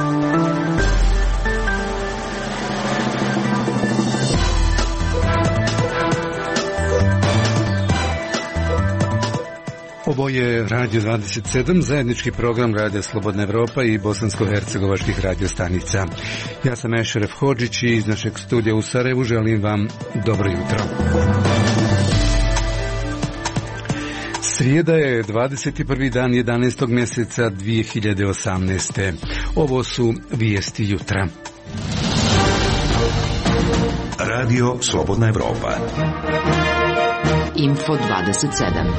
Ovo je Radio 27, zajednički program Radija Slobodna Evropa i bosansko-hercegovačkih radiostanica. Ja sam Ešeref Hodžić i iz našeg studija u Sarajevu želim vam dobro jutro. Srijeda je 21. dan 11. mjeseca 2018. Ovo su vijesti jutra. Radio Slobodna Evropa. Info 27.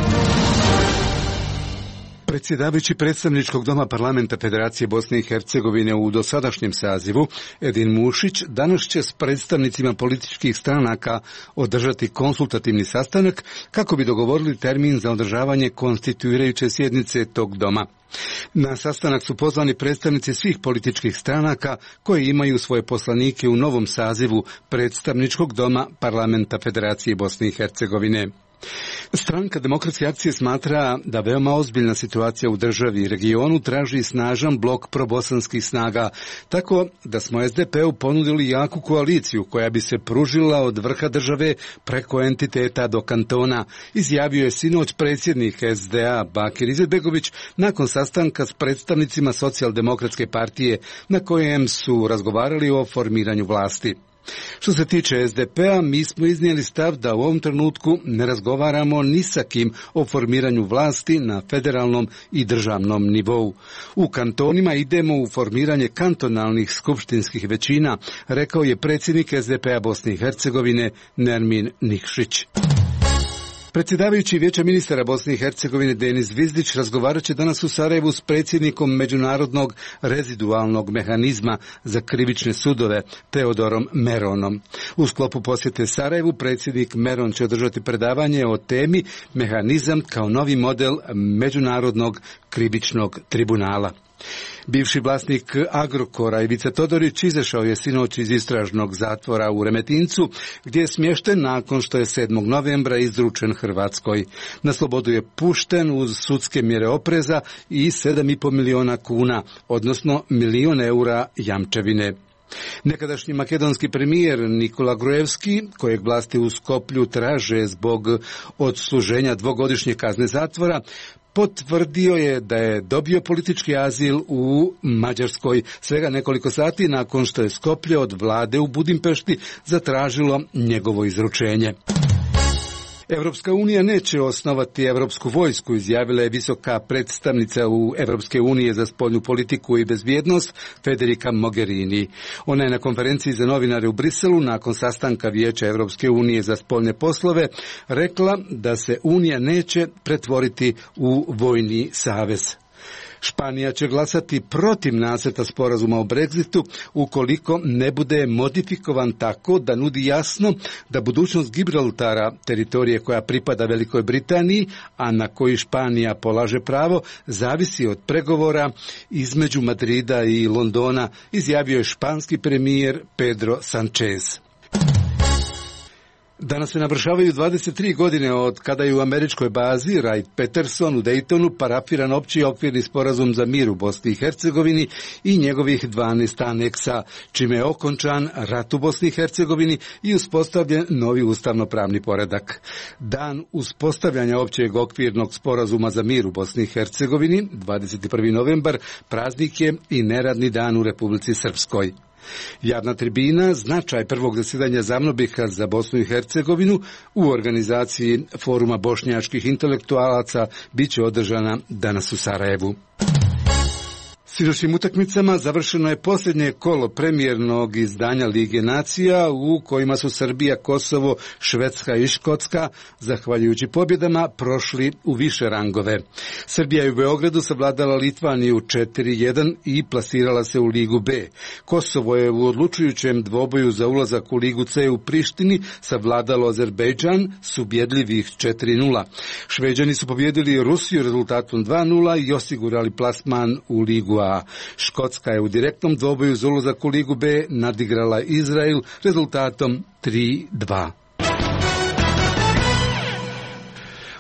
Predsjedavajući predstavničkog doma Parlamenta Federacije Bosne i Hercegovine u dosadašnjem sazivu, Edin Mušić, danas će s predstavnicima političkih stranaka održati konsultativni sastanak kako bi dogovorili termin za održavanje konstituirajuće sjednice tog doma. Na sastanak su pozvani predstavnici svih političkih stranaka koji imaju svoje poslanike u novom sazivu predstavničkog doma Parlamenta Federacije Bosne i Hercegovine. Stranka Demokratske akcije smatra da veoma ozbiljna situacija u državi i regionu traži snažan blok probosanskih snaga, tako da smo SDP-u ponudili jaku koaliciju koja bi se pružila od vrha države preko entiteta do kantona, izjavio je sinoć predsjednik SDA Bakir Izetbegović nakon sastanka s predstavnicima Socijaldemokratske partije na kojem su razgovarali o formiranju vlasti. Što se tiče SDP-a, mi smo iznijeli stav da u ovom trenutku ne razgovaramo ni sa kim o formiranju vlasti na federalnom i državnom nivou. U kantonima idemo u formiranje kantonalnih skupštinskih većina, rekao je predsjednik SDP-a Bosne i Hercegovine Nermin Nikšić. Predsjedavajući Vijeća ministara Bosne i Hercegovine Denis Zvizdić razgovarat će danas u Sarajevu s predsjednikom Međunarodnog rezidualnog mehanizma za krivične sudove Teodorom Meronom. U sklopu posjete Sarajevu predsjednik Meron će održati predavanje o temi mehanizam kao novi model Međunarodnog krivičnog tribunala. Bivši vlasnik Agrokora Ivica Todorić izašao je sinoć iz istražnog zatvora u Remetincu, gdje je smješten nakon što je 7. novembra izručen Hrvatskoj. Na slobodu je pušten uz sudske mjere opreza i 7,5 miliona kuna, odnosno milion eura jamčevine. Nekadašnji makedonski premijer Nikola Gruevski, kojeg vlasti u Skoplju traže zbog odsluženja 2-godišnje kazne zatvora, potvrdio je da je dobio politički azil u Mađarskoj svega nekoliko sati nakon što je Skoplje od vlade u Budimpešti zatražilo njegovo izručenje. Europska unija neće osnovati Europsku vojsku, izjavila je visoka predstavnica u Europske unije za spoljnu politiku i bezbjednost Federica Mogherini. Ona je na konferenciji za novinare u Briselu nakon sastanka Vijeća Europske unije za spoljne poslove rekla da se Unija neće pretvoriti u vojni savez. Španija će glasati protiv nacrta sporazuma o Brexitu ukoliko ne bude modifikovan tako da nudi jasno da budućnost Gibraltara, teritorije koja pripada Velikoj Britaniji, a na koji Španija polaže pravo, zavisi od pregovora između Madrida i Londona, izjavio je španski premijer Pedro Sánchez. Danas se navršavaju 23 godine od kada je u američkoj bazi Wright-Patterson u Daytonu parafiran opći okvirni sporazum za mir u Bosni i Hercegovini i njegovih 12 aneksa, čime je okončan rat u Bosni i Hercegovini i uspostavljen novi ustavno-pravni poredak. Dan uspostavljanja općeg okvirnog sporazuma za mir u Bosni i Hercegovini, 21. novembar, praznik je i neradni dan u Republici Srpskoj. Javna tribina, značaj prvog zasjedanja ZAVNOBIH-a za Bosnu i Hercegovinu u organizaciji Foruma bošnjačkih intelektualaca bit će održana danas u Sarajevu. Sinoćnim utakmicama završeno je posljednje kolo premijernog izdanja Lige nacija u kojima su Srbija, Kosovo, Švedska i Škotska, zahvaljujući pobjedama, prošli u više rangove. Srbija je u Beogradu savladala Litvaniju 4-1 i plasirala se u Ligu B. Kosovo je u odlučujućem dvoboju za ulazak u Ligu C u Prištini savladalo Azerbejdžan s ubjedljivih 4-0. Šveđani su pobjedili Rusiju rezultatom 2-0 i osigurali plasman u Ligu A. Škotska je u direktnom dvoboju za ulazak u Ligu B nadigrala Izrael rezultatom 3-2.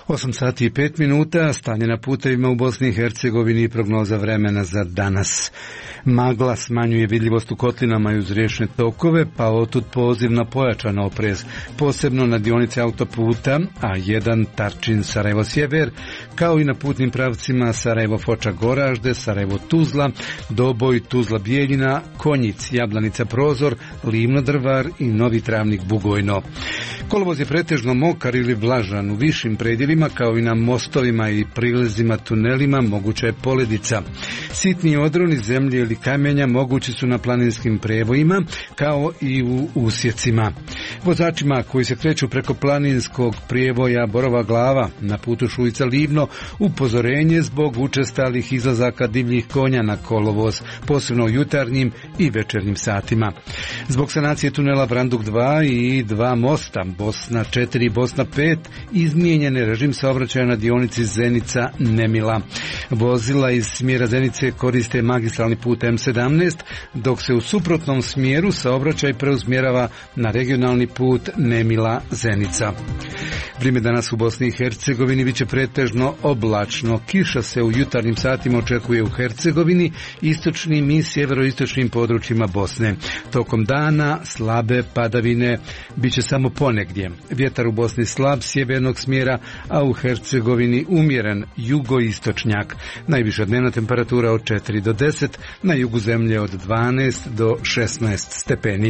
8 sati i 5 minuta, stanje na putevima u Bosni i Hercegovini i prognoza vremena za danas. Magla smanjuje vidljivost u kotlinama i uz riječne tokove, pa otud poziv na pojačan oprez, posebno na dionici autoputa A1 Tarčin Sarajevo Sjever, kao i na putnim pravcima Sarajevo Foča Goražde, Sarajevo Tuzla, Doboj Tuzla Bijeljina, Konjic Jablanica Prozor, Livno Drvar i Novi Travnik Bugojno. Kolovoz je pretežno mokar ili vlažan u višim predjelima, kao i na mostovima i prilazima tunelima moguća je poledica. Sitni odroni zemlje ili kamenja mogući su na planinskim prevojima, kao i u usjecima. Vozačima koji se kreću preko planinskog prijevoja Borova Glava na putu Šujica Livno, upozorenje zbog učestalih izlazaka divljih konja na kolovoz, posebno u jutarnjim i večernjim satima. Zbog sanacije tunela Branduk 2 i 2 mosta, Bosna 4 i Bosna 5, izmijenjen je režim saobraćaja na dionici Zenica-Nemila. Vozila iz smjera Zenice koriste magistralni put M17, dok se u suprotnom smjeru saobraćaj preusmjerava na regionalni put Nemila-Zenica. Vrijeme danas u Bosni i Hercegovini biće pretežno oblačno. Kiša se u jutarnjim satima očekuje u Hercegovini, istočnim i sjeveroistočnim područjima Bosne. Tokom dana slabe padavine biće samo ponegdje. Vjetar u Bosni slab sjevernog smjera, a u Hercegovini umjeren jugoistočnjak. Najviša dnevna temperatura od 4 do 10, na jugu zemlje od 12 do 16 stepeni.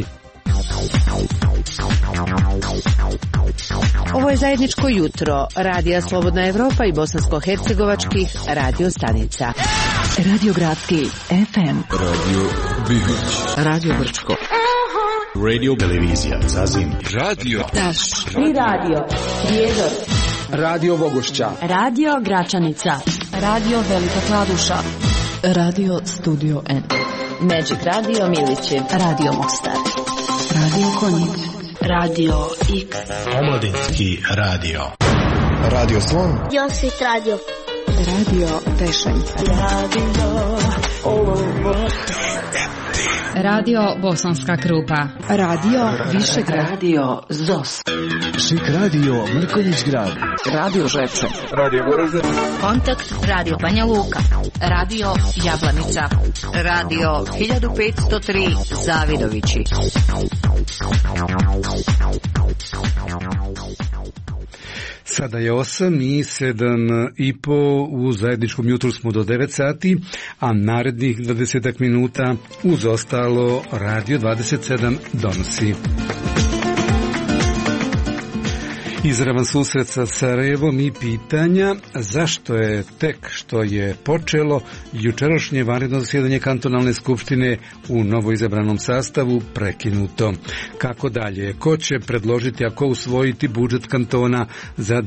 Ovo je zajedničko jutro Radija Slobodna Evropa i bosansko-hercegovačkih radio stanica. Radio Gradski FM, Radio Bibić, Radio Brčko, Radio Televizija Zazim, Radio Taš i Radio Prijedor, Radio Vogošća, Radio Gračanica, Radio Velika Kladuša, Radio Studio N, Magic Radio Milići, Radio Mostar, Radio Konjic, Radio X, Omladinski radio, Radio Slon, Josvit Radio, Radio Tešenca, Radio Bosanska Krupa, Radio Višegrad, Radio ZOS, Šik Radio Mrkonjić Grad, Radio Žepče, Radio Goražde, Kontakt Radio Banja Luka, Radio Jablanica, Radio 1503 Zavidovići. Sada je 8 i 7 i po, u zajedničkom jutru smo do 9 sati, a narednih 20 minuta uz ostalo Radio 27 donosi. Izravan susret sa Sarajevom i pitanja zašto je tek što je počelo jučerašnje vanredno zasjedanje kantonalne skupštine u novoizabranom sastavu prekinuto. Kako dalje? Ko će predložiti, a ko usvojiti budžet kantona za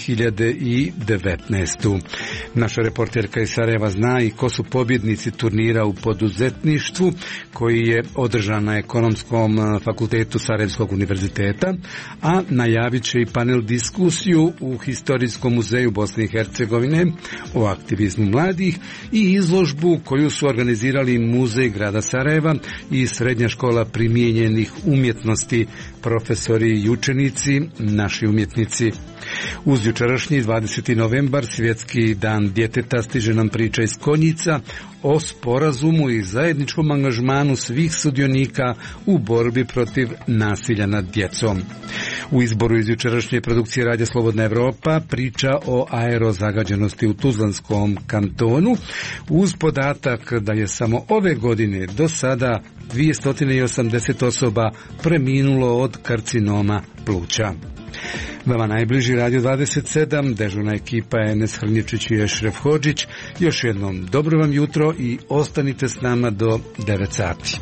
2019. Naša reporterka iz Sarajeva zna i ko su pobjednici turnira u poduzetništvu koji je održan na Ekonomskom fakultetu Sarajevskog univerziteta, a najavit će i panel diskusiju u Historijskom muzeju Bosne i Hercegovine o aktivizmu mladih i izložbu koju su organizirali Muzej grada Sarajeva i Srednja škola primijenjenih umjetnosti, profesori i učenici, naši umjetnici. Uz jučerašnji 20. novembar, svjetski dan djeteta, stiže nam priča iz Konjica o sporazumu i zajedničkom angažmanu svih sudionika u borbi protiv nasilja nad djecom. U izboru iz jučerašnje produkcije Radija Slobodna Evropa priča o aerozagađenosti u Tuzlanskom kantonu, uz podatak da je samo ove godine do sada 280 osoba preminulo od karcinoma pluća. Vama najbliži Radio 27, dežurna ekipa Enes Hrnječić i Ešref Hodžić. Još jednom dobro vam jutro i ostanite s nama do 9 sati.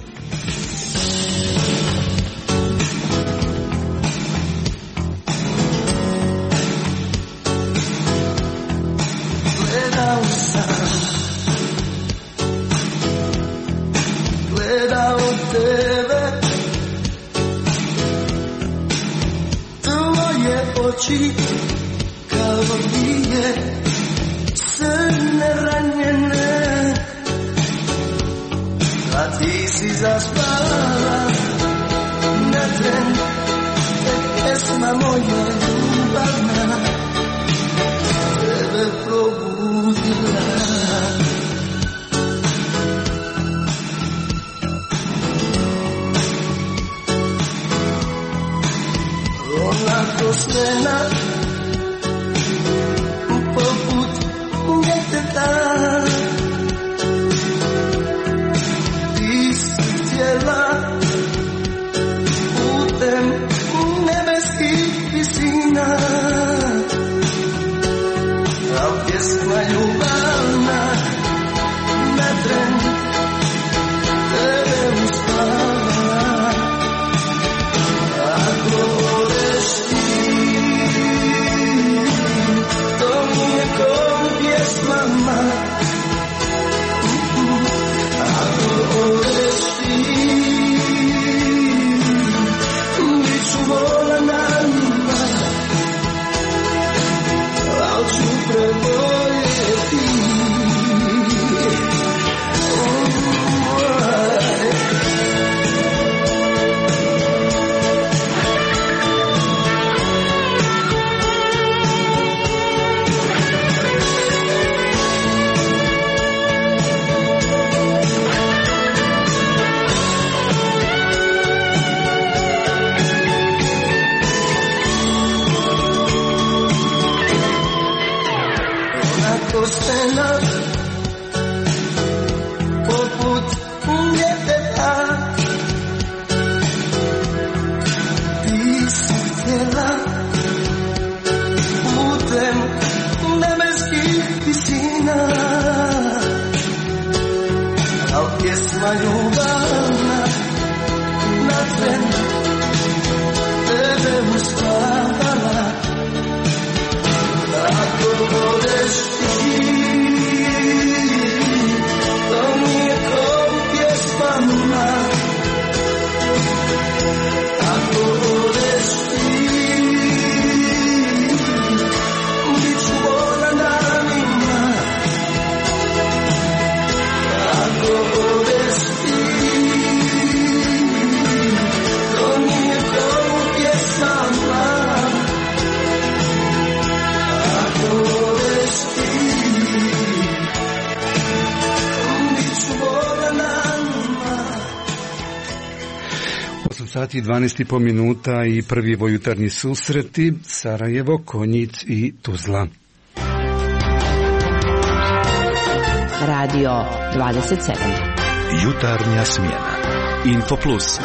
Kao nije srne ranjene, a ti si zaspala na tren, pjesma moja ljubavna, pjesma ljubavna, na tren tebe uspava. Ako odeš ti, to mi je ko pjesmama. Ako odeš ti, bit ću volana njima, al ću preboljeti. Stena poput djeteta, ti si htjela putem nebeskih visina, al pjesma ljubavna na tren tebe uspavala. Ako odeš ti, to mi je ko pjesmama. Ako odeš ti, bit ću volana njima. Ako odeš ti, to mi je ko pjesmama. Ako odeš ti, 8 sati i 12,5 minuta i prvi jutarnji susreti Sarajevo, Konjic i Tuzla. Radio 27. Jutarnja smjena. Info Plus.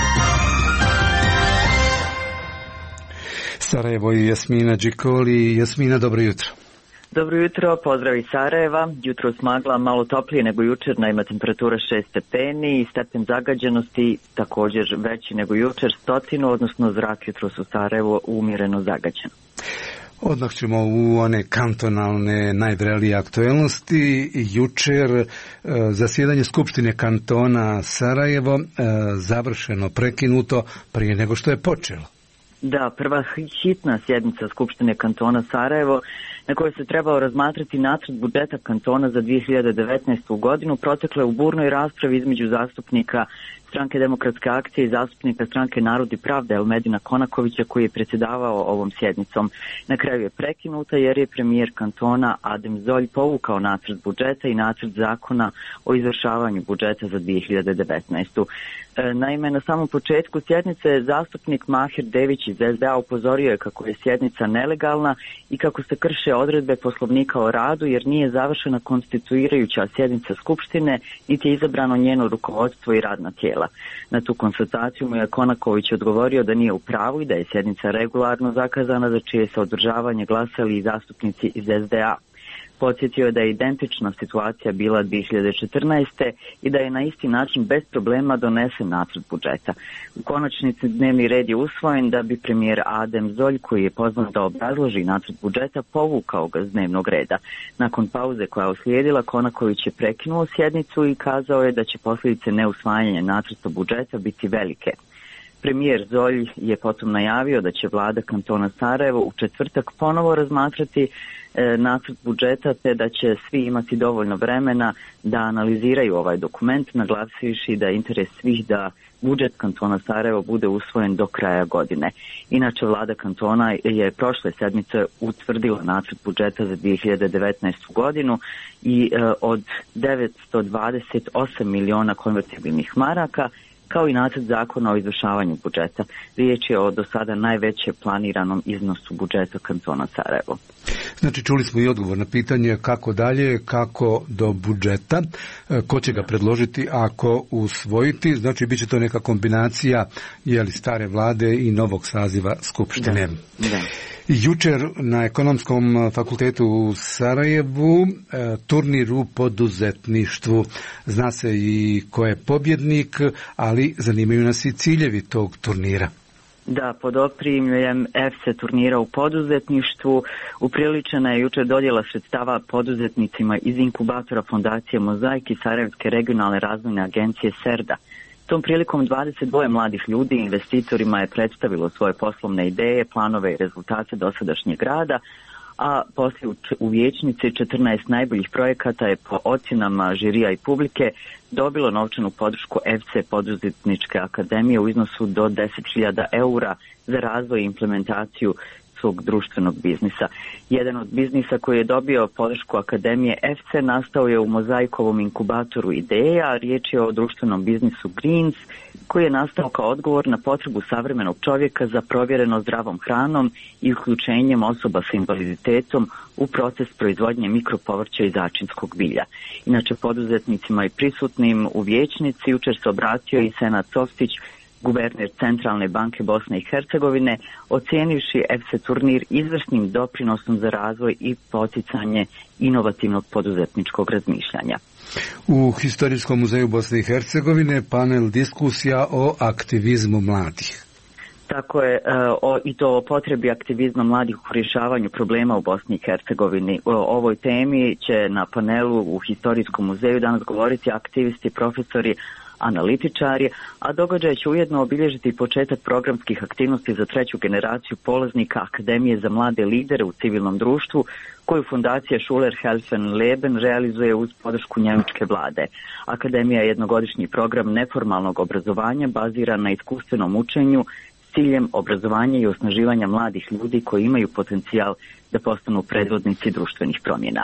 Sarajevo i Jasmina Đikoli. Jasmina, dobro jutro. Dobro jutro, pozdrav iz Sarajeva. Jutro smagla malo toplije nego jučer, naime temperatura 6 stepeni i stepen zagađenosti također veći nego jučer, 100, odnosno zrak jutros u Sarajevo umjereno zagađen. Odmah ćemo u one kantonalne najvrelije aktuelnosti. Jučer zasjedanje Skupštine kantona Sarajevo završeno, prekinuto prije nego što je počelo. Da, prva hitna sjednica Skupštine kantona Sarajevo na kojoj se trebao razmatrati nacrt budžeta kantona za 2019. godinu protekle u burnoj raspravi između zastupnika Stranke demokratske akcije i zastupnika Stranke Narod i Pravda Elmedina Konakovića koji je predsjedavao ovom sjednicom. Na kraju je prekinuta jer je premijer kantona Adem Zolj povukao nacrt budžeta i nacrt zakona o izvršavanju budžeta za 2019. Naime, na samom početku sjednice zastupnik Mahir Dević iz SDA upozorio je kako je sjednica nelegalna i kako se krše odredbe Poslovnika o radu jer nije završena konstituirajuća sjednica Skupštine niti je izabrano njeno rukovodstvo i radna tijela. Na tu konstataciju mu je Konaković odgovorio da nije u pravu i da je sjednica regularno zakazana za čije se održavanje glasali i zastupnici iz SDA. Podsjetio je da je identična situacija bila 2014. i da je na isti način bez problema donesen nacrt budžeta. U konačnici dnevni red je usvojen da bi premijer Adem Zolj, koji je pozvan da obrazloži nacrt budžeta, povukao ga s dnevnog reda. Nakon pauze koja je uslijedila, Konaković je prekinuo sjednicu i kazao je da će posljedice neusvajanja nacrta budžeta biti velike. Premijer Zolj je potom najavio da će vlada kantona Sarajevo u četvrtak ponovo razmatrati nacrt budžeta te da će svi imati dovoljno vremena da analiziraju ovaj dokument, naglasivši da je interes svih da budžet kantona Sarajevo bude usvojen do kraja godine. Inače, vlada kantona je prošle sedmice utvrdila nacrt budžeta za 2019. godinu i od 928 miliona konvertibilnih maraka kao i nacrt zakona o izvršavanju budžeta. Riječ je o do sada najveće planiranom iznosu budžeta kantona Sarajevo. Znači, čuli smo i odgovor na pitanje kako dalje, kako do budžeta, ko će ga predložiti ako usvojiti, znači bit će to neka kombinacija stare vlade i novog saziva Skupštine. Da. Jučer na Ekonomskom fakultetu u Sarajevu turnir u poduzetništvu. Zna se i ko je pobjednik, ali zanimaju nas i ciljevi tog turnira. Da, pod okriljem EFSE turnira u poduzetništvu upriličena je jučer dodjela sredstava poduzetnicima iz inkubatora Fondacije Mozaik i Sarajevske regionalne razvojne agencije SERDA. Tom prilikom 22 mladih ljudi investitorima je predstavilo svoje poslovne ideje, planove i rezultate dosadašnjeg rada, a poslije u vijećnici 14 najboljih projekata je po ocjenama žirija i publike dobilo novčanu podršku EFSE Poduzetničke akademije u iznosu do 10.000 eura za razvoj i implementaciju svog društvenog biznisa. Jedan od biznisa koji je dobio podršku Akademije EFSE nastao je u Mozaikovom inkubatoru ideja. Riječ je o društvenom biznisu Greens, koji je nastao kao odgovor na potrebu savremenog čovjeka za provjereno zdravom hranom i uključenjem osoba s invaliditetom u proces proizvodnje mikropovrća i začinskog bilja. Inače, poduzetnicima i prisutnim u vijećnici jučer se obratio i Senad Coftić, guverner Centralne banke Bosne i Hercegovine, ocijenivši EFSE turnir izvrsnim doprinosom za razvoj i poticanje inovativnog poduzetničkog razmišljanja. U Historijskom muzeju Bosne i Hercegovine panel diskusija o aktivizmu mladih. Tako je, i to o potrebi aktivizma mladih u rješavanju problema u Bosni i Hercegovini. O ovoj temi će na panelu u Historijskom muzeju danas govoriti aktivisti, profesori, analitičari, a događaj će ujedno obilježiti početak programskih aktivnosti za 3. generaciju polaznika Akademije za mlade lidere u civilnom društvu, koju fondacija Schuler Helfen Leben realizuje uz podršku njemačke vlade. Akademija je jednogodišnji program neformalnog obrazovanja baziran na iskustvenom učenju s ciljem obrazovanja i osnaživanja mladih ljudi koji imaju potencijal da postanu predvodnici društvenih promjena.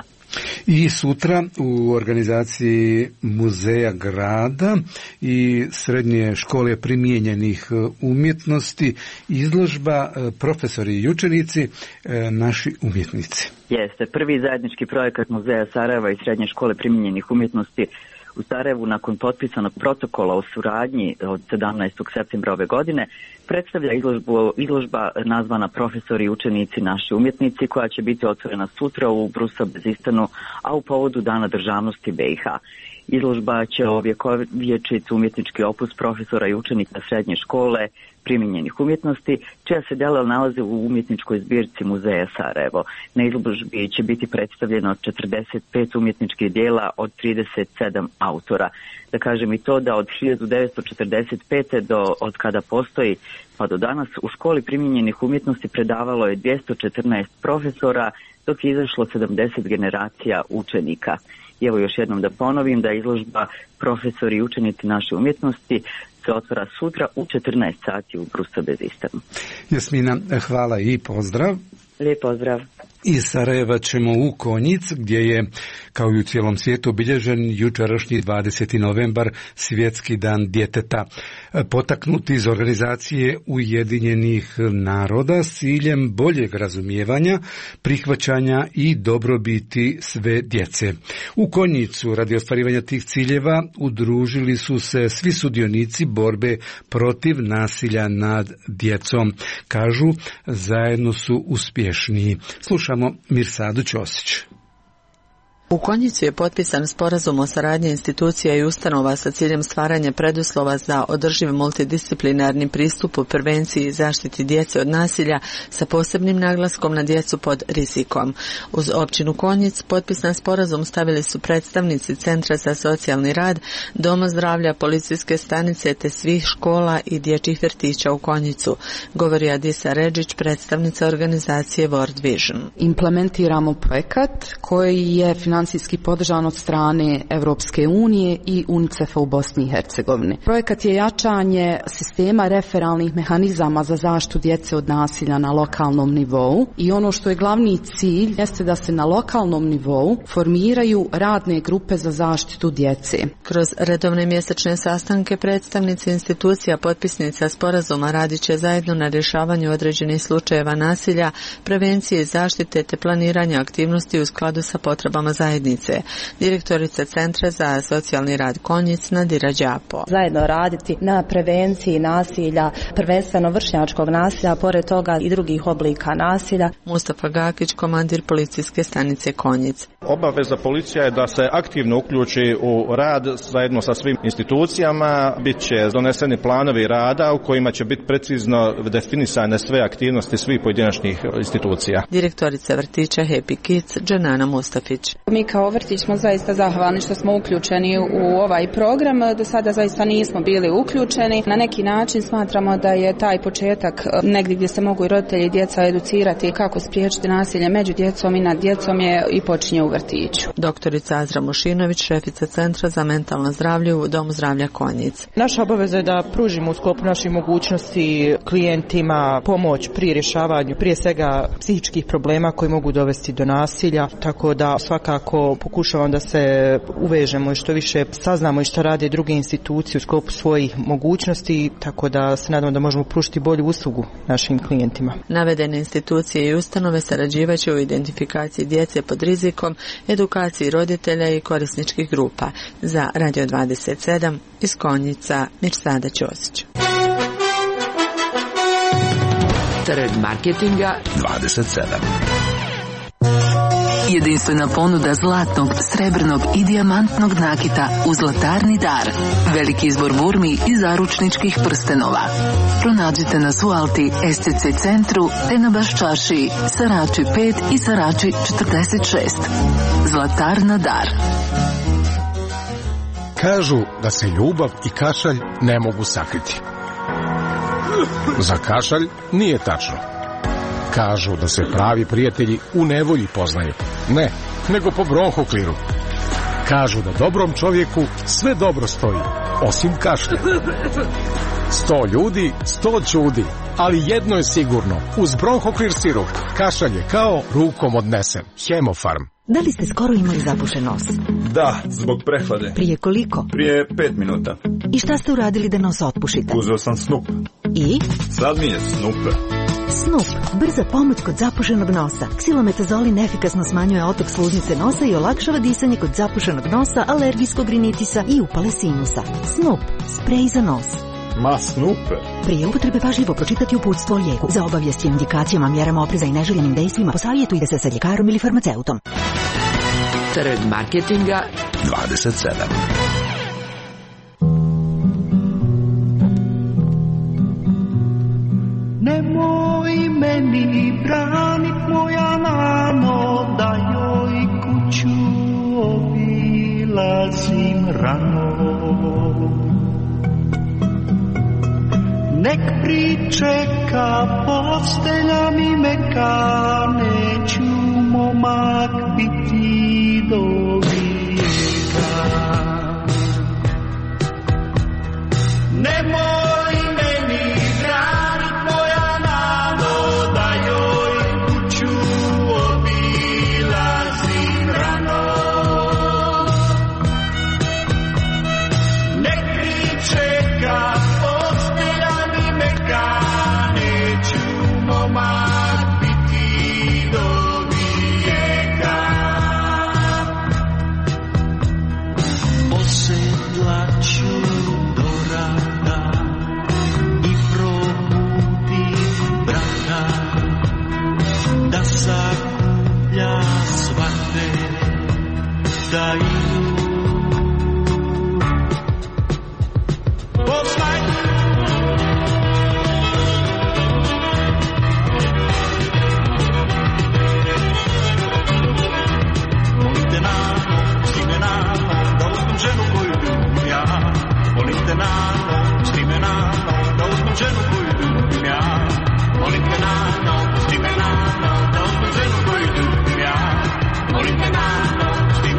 I sutra u organizaciji Muzeja grada i Srednje škole primijenjenih umjetnosti izložba Profesori i učenici, naši umjetnici. Jeste, prvi zajednički projekat Muzeja Sarajeva i Srednje škole primijenjenih umjetnosti u Sarajevu nakon potpisanog protokola o suradnji od 17. septembra ove godine predstavlja izložba nazvana Profesori i učenici naši umjetnici, koja će biti otvorena sutra u Brusabezistanu, a u povodu Dana državnosti BiH. Izložba će ovjekovječiti umjetnički opus profesora i učenika srednje škole primijenjenih umjetnosti, čija se djela nalaze u umjetničkoj zbirci Muzeja Sarajevo. Na izložbi će biti predstavljeno 45 umjetničkih djela od 37 autora. Da kažem i to da od 1945. od kada postoji pa do danas u školi primijenjenih umjetnosti predavalo je 214 profesora, dok je izašlo 70 generacija učenika. I evo još jednom da ponovim da izložba Profesori i učenici naše umjetnosti se otvara sutra u 14 sati u Brusabezistanu. Jasmina, hvala i pozdrav. Lijep pozdrav. Iz Sarajeva ćemo u Konjic, gdje je, kao i u cijelom svijetu, obilježen jučerašnji 20. novembar, Svjetski dan djeteta. Potaknuti iz organizacije Ujedinjenih naroda s ciljem boljeg razumijevanja, prihvaćanja i dobrobiti sve djece. U Konjicu, radi ostvarivanja tih ciljeva, udružili su se svi sudionici borbe protiv nasilja nad djecom. Kažu, zajedno su uspješniji. Slušamo Mirsadu Ćosić. U Konjicu je potpisan sporazum o saradnji institucija i ustanova sa ciljem stvaranja preduslova za održiv multidisciplinarni pristup u prevenciji i zaštiti djece od nasilja sa posebnim naglaskom na djecu pod rizikom. Uz općinu Konjic potpisan sporazum stavili su predstavnici Centra za socijalni rad, Doma zdravlja, policijske stanice te svih škola i dječjih vrtića u Konjicu, govori Adisa Redžić, predstavnica organizacije World Vision. Implementiramo projekat koji je financijski podržan od strane Europske unije i UNICEF-a u Bosni i Hercegovini. Projekat je jačanje sistema referalnih mehanizama za zaštitu djece od nasilja na lokalnom nivou i ono što je glavni cilj jeste da se na lokalnom nivou formiraju radne grupe za zaštitu djece. Kroz redovne mjesečne sastanke predstavnici institucija potpisnica sporazuma radit će zajedno na rješavanju određenih slučajeva nasilja, prevencije i zaštite te planiranja aktivnosti u skladu sa potrebama zajednice. Direktorica Centra za socijalni rad Konjic Nadira Đapo. Zajedno raditi na prevenciji nasilja, prvenstveno vršnjačkog nasilja, pored toga i drugih oblika nasilja. Mustafa Gakić, komandir policijske stanice Konjic. Obaveza policija je da se aktivno uključi u rad zajedno sa svim institucijama. Biće doneseni planovi rada u kojima će biti precizno definisane sve aktivnosti svih pojedinačnih institucija. Direktorica vrtića Happy Kids Dženana Mustafić. Mi kao vrtić smo zaista zahvalni što smo uključeni u ovaj program. Do sada zaista nismo bili uključeni. Na neki način smatramo da je taj početak negdje gdje se mogu i roditelji i djeca educirati kako spriječiti nasilje među djecom i nad djecom je i počinje u vrtiću. Doktorica Azra Mušinović, šefica Centra za mentalno zdravlje u Domu zdravlja Konjic. Naša obaveza je da pružimo u sklopu naših mogućnosti klijentima pomoć pri rješavanju prije svega psihičkih problema koji mogu dovesti do nasilja, tako da svakako pokušavam da se uvežemo i što više saznamo i što rade druge institucije u sklopu svojih mogućnosti, tako da se nadamo da možemo pružiti bolju uslugu našim klijentima. Navedene institucije i ustanove sarađivaće u identifikaciji djece pod rizikom, edukaciji roditelja i korisničkih grupa. Za Radio 27 iz Konjica Mirsada Ćosić. Trg marketinga 27. Jedinstvena ponuda zlatnog, srebrnog i dijamantnog nakita u Zlatarni dar. Veliki izbor burmi i zaručničkih prstenova. Pronađite nas u Alti, STC centru, te na Baščaši, Sarači 5 i Sarači 46. Zlatarna dar. Kažu da se ljubav i kašalj ne mogu sakriti. Za kašalj nije tačno. Kažu da se pravi prijatelji u nevolji poznaju. Ne, nego po bronhokliru. Kažu da dobrom čovjeku sve dobro stoji, osim kašlja. 100 ljudi, 100 čudi, ali jedno je sigurno. Uz bronhoklir sirup, kašalj je kao rukom odnesen. Hemofarm. Da li ste skoro imali zapušen nos? Da, zbog prehlade. Prije koliko? Prije 5 minuta. I šta ste uradili da nos otpušite? Uzeo sam Snup. I? Sad mi je super. Snup, brza pomoć kod zapušenog nosa. Ksilometazolin efikasno smanjuje otok sluznice nosa i olakšava disanje kod zapušenog nosa, alergijskog rinitisa i upale sinusa. Snup, sprej za nos. Ma, super! Prije upotrebe pažljivo pročitati uputstvo o lijeku. Za obavijesti o indikacijama, mjerama opreza i neželjenim dejstvima posavjetujte se sa ljekarom ili farmaceutom. Trg marketinga 27. Nemoj meni branit moja nano, da joj kuću obilazim rano. Nek pričeka postelja mi meka, neću momak biti do vijeka. Nemoj meni branit moja nano, da joj kuću obilazim rano. Nek pričeka postelja mi meka, neću momak biti do vijeka. Posedlaću do rada i probudim brata, da sakuplja svate, da idu. Poznaj! Volite nano, stime nano, da uzmem ženu koju ljubim ja. Volite nano, stime nano, da uzmem ženu koju ljubim ja. Volite nano, stime nano, da uzmem ženu koju ljubim ja. Volite nano, stime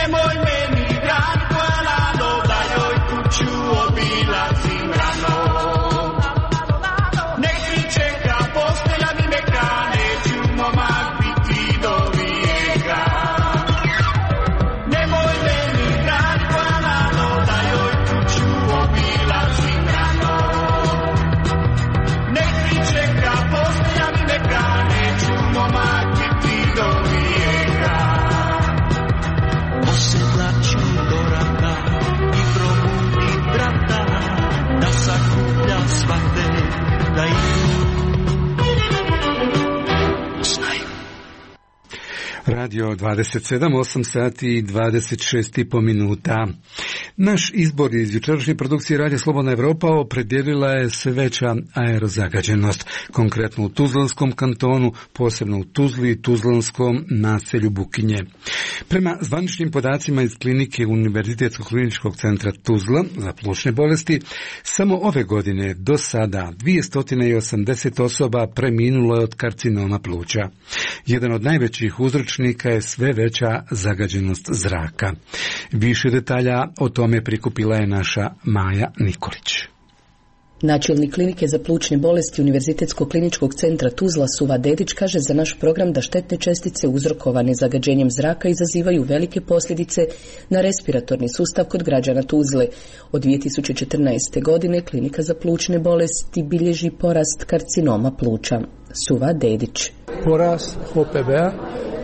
Nemoj meni Branko rano, da joj kuću obilazim rano. Nek mi čeka postelja mi meka, neću momak biti do vijeka. Nemoj meni Branko rano, da joj kuću obilazim rano. Nek mi čeka postelja mi meka, neću momak biti do vijeka. Osedlaću do rata i probudi brata, da sakuplja svate, da idu. Radio 27, 8 sati i 26,5 minuta. Naš izbor iz jučerašnje produkcije Radio Slobodna Evropa opredijelila je sve veća aerozagađenost, konkretno u Tuzlanskom kantonu, posebno u Tuzli i Tuzlanskom naselju Bukinje. Prema zvaničnim podacima iz klinike Univerzitetskog kliničkog centra Tuzla za plućne bolesti, samo ove godine do sada 280 osoba preminulo je od karcinoma pluća. Jedan od najvećih uzročnika je sve veća zagađenost zraka. Više detalja o tome prikupila je naša Maja Nikolić. Načelnik klinike za plućne bolesti Univerzitetskog kliničkog centra Tuzla Suva Dedić kaže za naš program da štetne čestice uzrokovane zagađenjem zraka izazivaju velike posljedice na respiratorni sustav kod građana Tuzle. Od 2014. godine klinika za plućne bolesti bilježi porast karcinoma pluća. Suva Dedić. Porast HPV-a,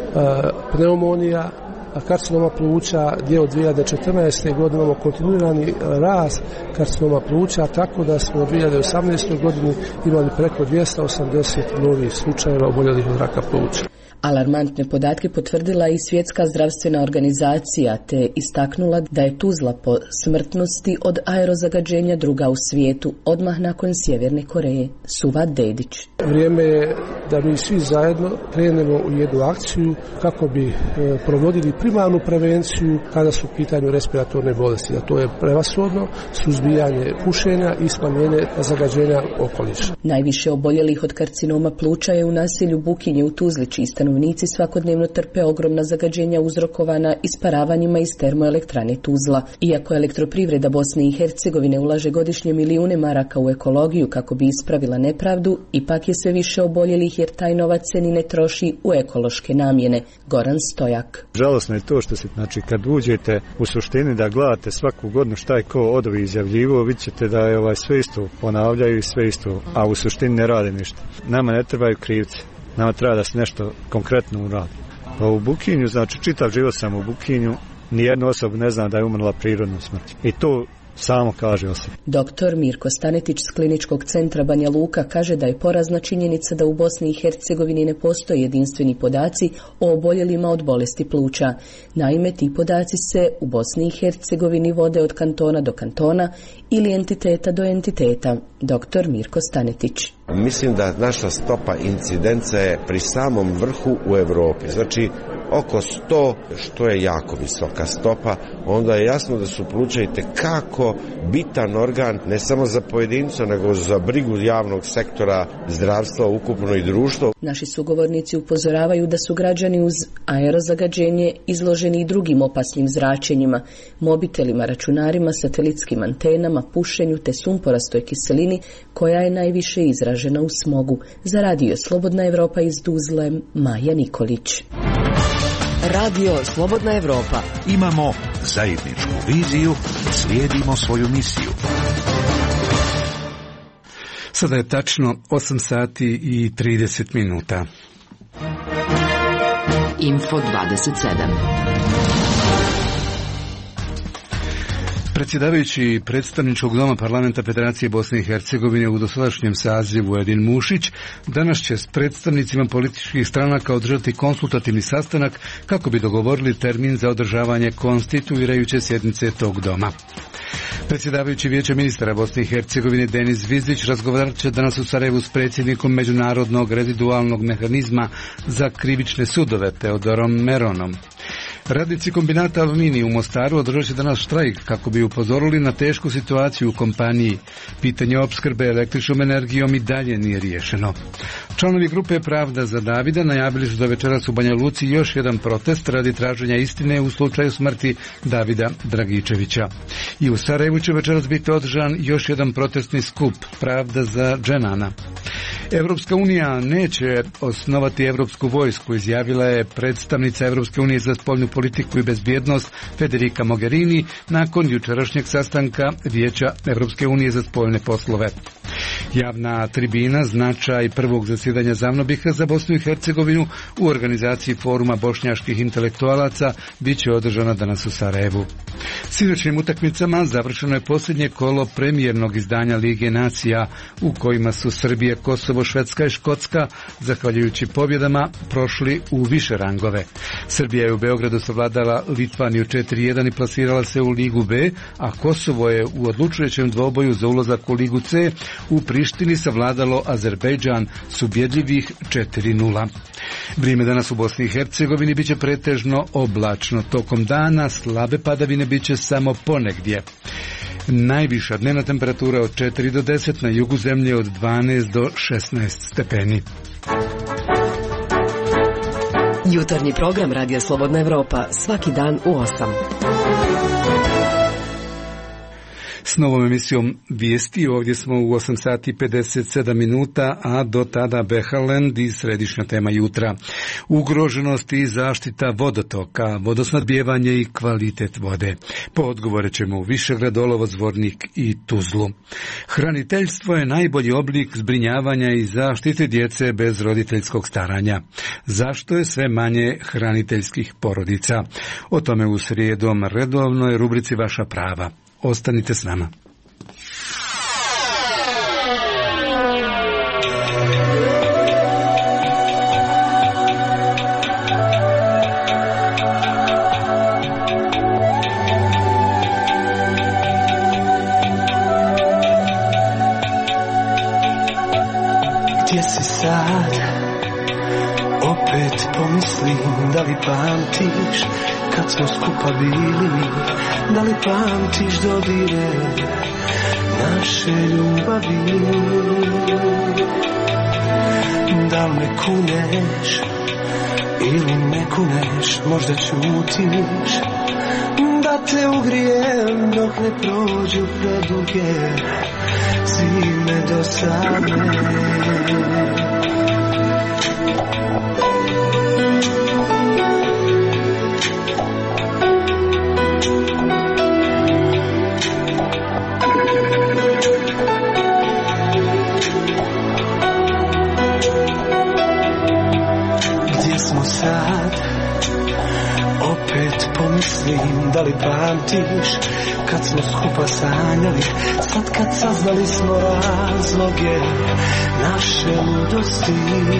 pneumonija, karcinoma pluća, gdje od 2014. godine imamo kontinuirani rast karcinoma pluća, tako da smo u 2018. godini imali preko 280 novih slučajeva oboljelih od raka pluća. Alarmantne podatke potvrdila i Svjetska zdravstvena organizacija, te istaknula da je Tuzla po smrtnosti od aerozagađenja druga u svijetu, odmah nakon Sjeverne Koreje. Suva Dedić. Vrijeme je da mi svi zajedno krenemo u jednu akciju kako bi provodili primarnu prevenciju kada su u pitanju respiratorne bolesti. A to je prevashodno suzbijanje pušenja i smanjenje zagađenja okoliša. Najviše oboljelih od karcinoma pluća je u naselju Bukinje u Tuzli, čiji stanovnici svakodnevno trpe ogromna zagađenja uzrokovana isparavanjima iz termoelektrane Tuzla. Iako elektroprivreda Bosne i Hercegovine ulaže godišnje milijune maraka u ekologiju kako bi ispravila nepravdu, ipak je sve više oboljelih jer taj novac se ni ne troši u ekološke namjene. Goran Stojak. Žalosno je to što se, kad uđete u suštini da gledate svaku godinu šta je ko od ovih izjavljivo, vidjet ćete da je sve isto ponavljaju i sve isto, a u suštini ne rade ništa. Nama ne trebaju krivci. Nama treba da se nešto konkretno uradi. Pa u Bukinju, čitav život sam u Bukinju, nijedna osoba ne zna da je umrla prirodnom smrti. I to samo kaže o sebi. Doktor Mirko Stanetić s kliničkog centra Banja Luka kaže da je porazna činjenica da u Bosni i Hercegovini ne postoje jedinstveni podaci o oboljelima od bolesti pluća. Naime, ti podaci se u Bosni i Hercegovini vode od kantona do kantona ili entiteta do entiteta. Doktor Mirko Stanetić. Mislim da naša stopa incidenca je pri samom vrhu u Europi. Znači, oko 100, što je jako visoka stopa, onda je jasno da su pluća itekako bitan organ, ne samo za pojedinca, nego za brigu javnog sektora, zdravstva, ukupno i društvo. Naši sugovornici upozoravaju da su građani uz aerozagađenje izloženi i drugim opasnim zračenjima, mobitelima, računarima, satelitskim antenama, pušenju te sumporastoj kiselini, koja je najviše izražena u smogu. Za Radio Slobodna Evropa iz Tuzle, Maja Nikolić. Radio Slobodna Evropa. Imamo zajedničku viziju, slijedimo svoju misiju. Sada je tačno 8 sati i 30 minuta. Info 27. Predsjedavajući predstavničkog doma Parlamenta Federacije Bosne i Hercegovine u dosadašnjem sazivu Edin Mušić danas će s predstavnicima političkih stranaka održati konsultativni sastanak kako bi dogovorili termin za održavanje konstituirajuće sjednice tog doma. Predsjedavajući Vijeća ministara Bosne i Hercegovine Denis Vizdić razgovarat će danas u Sarajevu s predsjednikom Međunarodnog rezidualnog mehanizma za krivične sudove Teodorom Meronom. Radnici kombinata Aluminij u Mostaru održat će danas štrajk kako bi upozorili na tešku situaciju u kompaniji. Pitanje opskrbe električnom energijom i dalje nije riješeno. Članovi grupe Pravda za Davida najavili su da večeras u Banja Luci još jedan protest radi traženja istine u slučaju smrti Davida Dragičevića. I u Sarajevu će večeras biti održan još jedan protestni skup Pravda za Dženana. Evropska unija neće osnovati Evropsku vojsku, izjavila je predstavnica Evropske unije za spoljnu politiku i bezbjednost Federica Mogherini nakon jučerašnjeg sastanka Vijeća Evropske unije za spoljne poslove. Javna tribina značaj prvog zasjedanja ZAVNOBIH-a za Bosnu i Hercegovinu u organizaciji Foruma bošnjaških intelektualaca bit će održana danas u Sarajevu. Sinoćnim utakmicama završeno je posljednje kolo premijernog izdanja Lige nacija u kojima su Srbija, Kosovo, Švedska i Škotska, zahvaljujući pobjedama, prošli u više rangove. Srbija je u Beogradu savladala Litvaniju 4-1 i plasirala se u Ligu B, a Kosovo je u odlučujućem dvoboju za ulazak u Ligu C u Prištini savladalo Azerbejdžan s ubjedljivih 4-0. Vrijeme danas u Bosni i Hercegovini biće pretežno oblačno. Tokom dana slabe padavine biće samo ponegdje. Najviša dnevna temperatura od 4 do 10, na jugu zemlje od 12 do 16 stepeni. Jutarnji program Radija Slobodna Evropa, svaki dan u 8. S novom emisijom vijesti ovdje smo u 8 sati 57 minuta, a do tada Behaland i središnja tema jutra. Ugroženost i zaštita vodotoka, vodosnabdijevanje i kvalitet vode. Po odgovore ćemo u Višegrad, Olovo, Zvornik i Tuzlu. Hraniteljstvo je najbolji oblik zbrinjavanja i zaštite djece bez roditeljskog staranja. Zašto je sve manje hraniteljskih porodica? O tome u srijedom redovnoj rubrici Vaša prava. Ostanite s nama. Gdje si sad? Opet pomislim, da li pamtiš kad smo skupa bili, da li pamtiš dodire naše ljubavi, da li me kuneš ili ne kuneš, možda ćutiš da te ugrijem dok ne prođu preduge zime do same. Opet pomislim, da li pamtiš kad smo skupa sanjali, sad kad saznali smo razloge naše ludosti,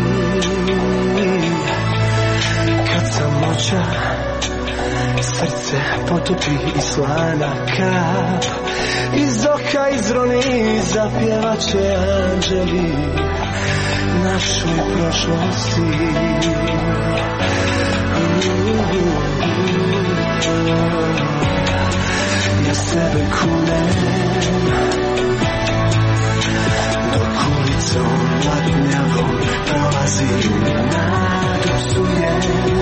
kad samoća srce potopi i slana kap iz oka izroni, zapjevaće anđeli našoj prošlosti. Ja sebe kunem dok ulicom mladnjavom prolazim, nadu psujem,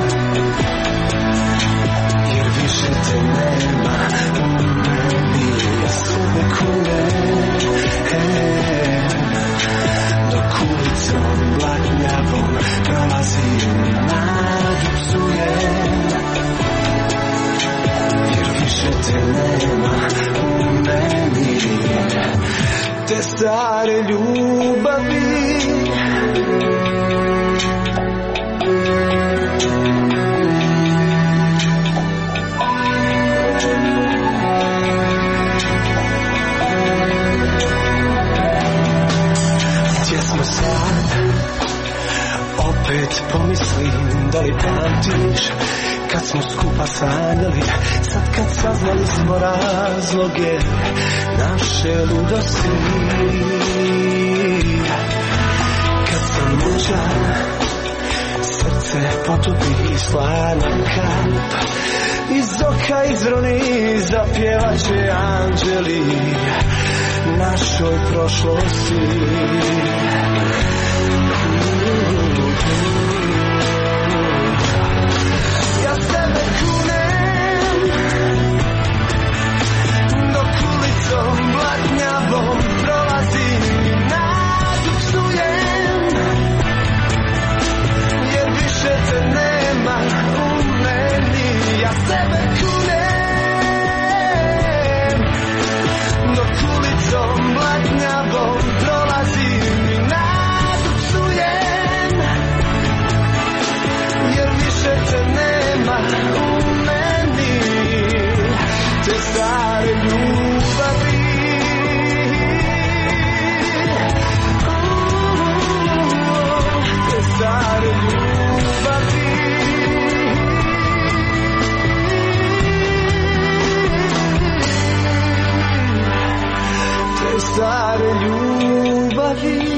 jer više te nema u meni. Ja sebe kunem dok ulicom mladnjavom prolazim, nadu psujem, jer više te nema u meni. Te stare ljubavi gdje smo sad? Opet pomislim, da li pamtiš kad smo skupa sanjali, sad kad saznali smo razloge naše ludosti, kad sam mužan, srce se potopi slana kap. Iz oka izroni zapjevaće anđeli našoj prošlosti. Ja sebe kunem dok ulicom blatnjavom prolazim i naduksujem, jer više te nema u meni. Ja sebe kunem dok ulicom blatnjavom prolazim i naduksujem, jer više te nema u meni. Te stare ljubavi, te stare ljubavi, te stare ljubavi.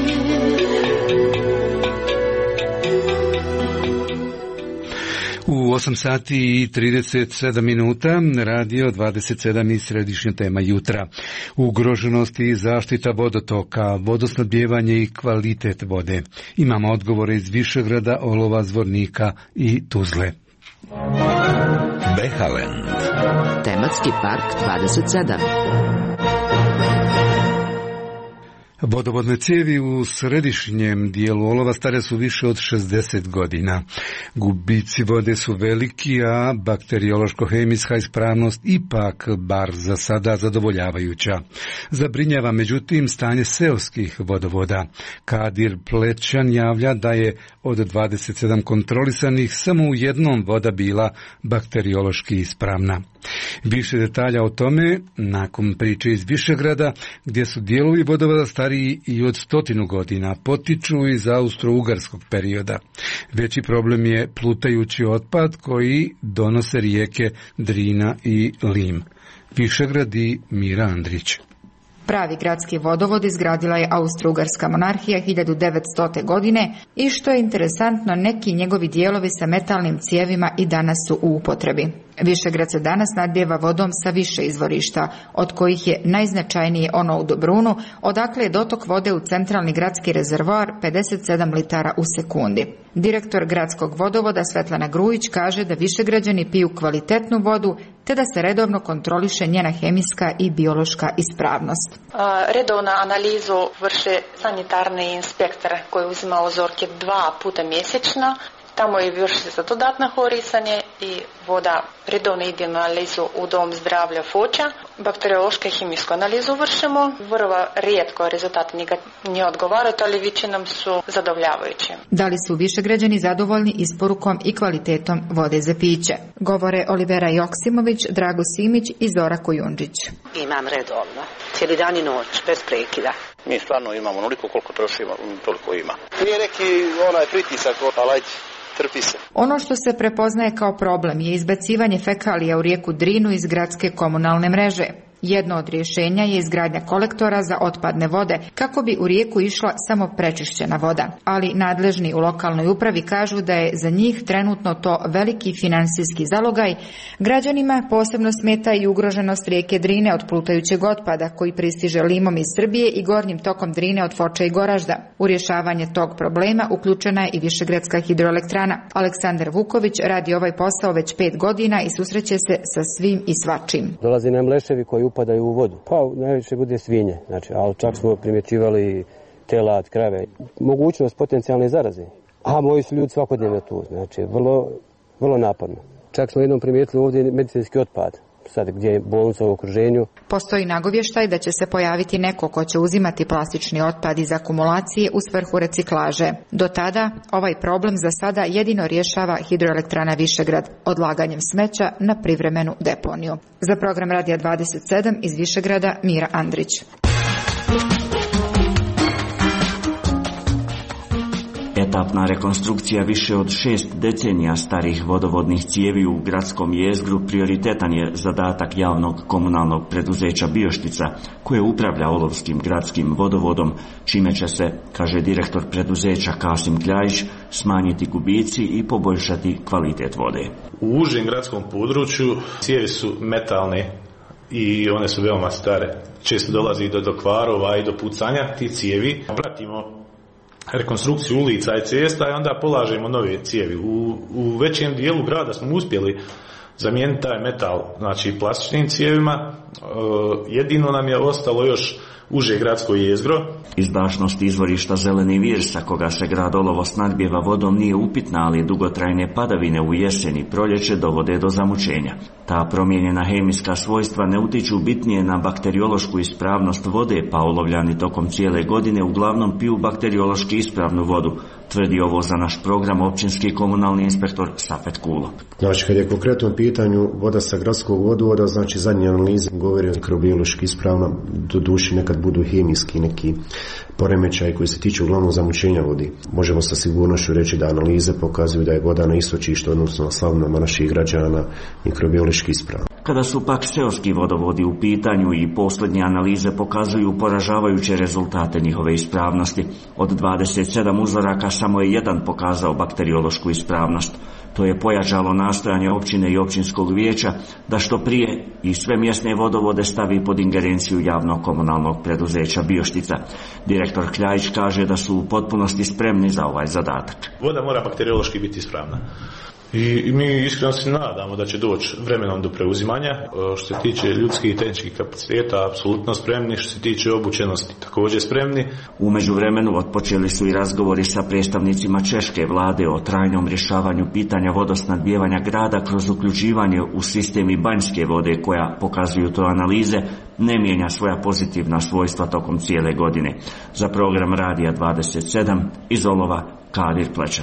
U 8 sati i 37 minuta, radio 27 i središnja tema jutra. Ugroženost i zaštita vodotoka, vodosnabdijevanje i kvalitet vode. Imamo odgovore iz Višegrada, Olova, Zvornika i Tuzle. Behalend. Tematski park 27. Vodovodne cijevi u središnjem dijelu Olova stare su više od 60 godina. Gubici vode su veliki, a bakteriološko-hemijska ispravnost ipak, bar za sada, zadovoljavajuća. Zabrinjava međutim stanje seoskih vodovoda. Kadir Plećan javlja da je od 27 kontrolisanih samo u jednom voda bila bakteriološki ispravna. Više detalja o tome nakon priče iz Višegrada, gdje su dijelovi vodovoda stariji i od 100 godina, potiču iz austro-ugarskog perioda. Veći problem je plutajući otpad koji donose rijeke Drina i Lim. Višegrad i Mira Andrić. Pravi gradski vodovod izgradila je Austro-Ugarska monarhija 1900. godine i što je interesantno, neki njegovi dijelovi sa metalnim cijevima i danas su u upotrebi. Višegrad se danas nadbijeva vodom sa više izvorišta, od kojih je najznačajnije ono u Dobrunu, odakle je dotok vode u centralni gradski rezervoar 57 litara u sekundi. Direktor gradskog vodovoda Svetlana Grujić kaže da Višegrađani piju kvalitetnu vodu, te da se redovno kontroliše njena hemijska i biološka ispravnost. Redovno analizu vrše sanitarni inspektor koji uzima uzorke 2 puta mjesečno. Tamo je vrši se dodatno horisanje i voda redovno ide na analizu u Dom zdravlja Foča. Bakteriološku i hemijsku analizu vršimo. Vrlo rijetko rezultati ne odgovaraju, ali većinom su zadovoljavajući. Da li su Višegrađani zadovoljni isporukom i kvalitetom vode za piće? Govore Olivera Joksimović, Drago Simić i Zora Kojundžić. Imam redovno, cijeli dan i noć, bez prekida. Mi stvarno imamo onoliko koliko trošimo, toliko ima. Nije neki onaj pritisak, ali trpi se. Ono što se prepoznaje kao problem je izbacivanje fekalija u rijeku Drinu iz gradske komunalne mreže. Jedno od rješenja je izgradnja kolektora za otpadne vode, kako bi u rijeku išla samo prečišćena voda. Ali nadležni u lokalnoj upravi kažu da je za njih trenutno to veliki financijski zalogaj. Građanima posebno smeta i ugroženost rijeke Drine od plutajućeg otpada, koji pristiže Limom iz Srbije i gornjim tokom Drine od Foča i Goražda. U rješavanje tog problema uključena je i Višegradska hidroelektrana. Aleksandar Vuković radi ovaj posao već 5 godina i susreće se sa svim i svačim. Dolazi nam leševi koji upadaju u vodu. Pa najviše bude svinje, ali čak smo primjećivali telad, krave. Mogućnost potencijalne zaraze. A moji su ljudi svakodnevno tu, vrlo napadno. Čak smo jednom primijetili ovdje medicinski otpad, sad gdje je bolnica u okruženju. Postoji nagovještaj da će se pojaviti neko ko će uzimati plastični otpad iz akumulacije u svrhu reciklaže. Do tada ovaj problem za sada jedino rješava hidroelektrana Višegrad odlaganjem smeća na privremenu deponiju. Za program Radija 27 iz Višegrada Mira Andrić. Etapna rekonstrukcija više od 6 decenija starih vodovodnih cijevi u gradskom jezgru prioritetan je zadatak javnog komunalnog preduzeća Bioštica, koje upravlja Olovskim gradskim vodovodom, čime će se, kaže direktor preduzeća Kasim Kljajić, smanjiti gubici i poboljšati kvalitet vode. U užem gradskom području cijevi su metalne i one su veoma stare. Često dolazi do kvarova i do pucanja tih cijevi. Pratimo rekonstrukciju ulica i cesta i onda polažemo nove cijevi. U većem dijelu grada smo uspjeli zamijeniti taj metal, znači plastičnim cijevima. Jedino nam je ostalo još uže gradsko jezgro. Izdašnost izvorišta Zeleni vir, sa koga se grad Olovo snadbijeva vodom, nije upitna, ali dugotrajne padavine u jesen i proljeće dovode do zamućenja. Ta promijenjena hemijska svojstva ne utiču bitnije na bakteriološku ispravnost vode, pa Olovljani tokom cijele godine uglavnom piju bakteriološki ispravnu vodu, tvrdi ovo za naš program općinski komunalni inspektor Safet Kulo. Znači, kad je konkretno pitanju voda sa gradskog vodovoda, znači zadnje analize govori o mikrobiološki ispravno, do duši nekad budu hemijski neki poremećaj koji se tiču uglavnom zamućenja vodi. Možemo sa sigurnošću reći da analize pokazuju da je voda na istočištu, odnosno na slavnama naših građana, mikrobiološki ispravna. Kada su pak seoski vodovodi u pitanju i posljednje analize pokazuju poražavajuće rezultate njihove ispravnosti. Od 27 uzoraka samo je jedan pokazao bakteriološku ispravnost. To je pojačalo nastojanje općine i općinskog vijeća da što prije i sve mjesne vodovode stavi pod ingerenciju javnog komunalnog preduzeća Bioštica. Direktor Kljajić kaže da su u potpunosti spremni za ovaj zadatak. Voda mora bakteriološki biti ispravna. I mi iskreno se nadamo da će doći vremenom do preuzimanja. Što se tiče ljudskih i tehničkih kapaciteta, apsolutno spremni. Što se tiče obučenosti, također spremni. U međuvremenu otpočeli su i razgovori sa predstavnicima češke vlade o trajnom rješavanju pitanja vodosnadbijevanja grada kroz uključivanje u sistem i banjske vode, koja, pokazuju to analize, ne mijenja svoja pozitivna svojstva tokom cijele godine. Za program Radija 27 iz Olova, Kadir Plečan.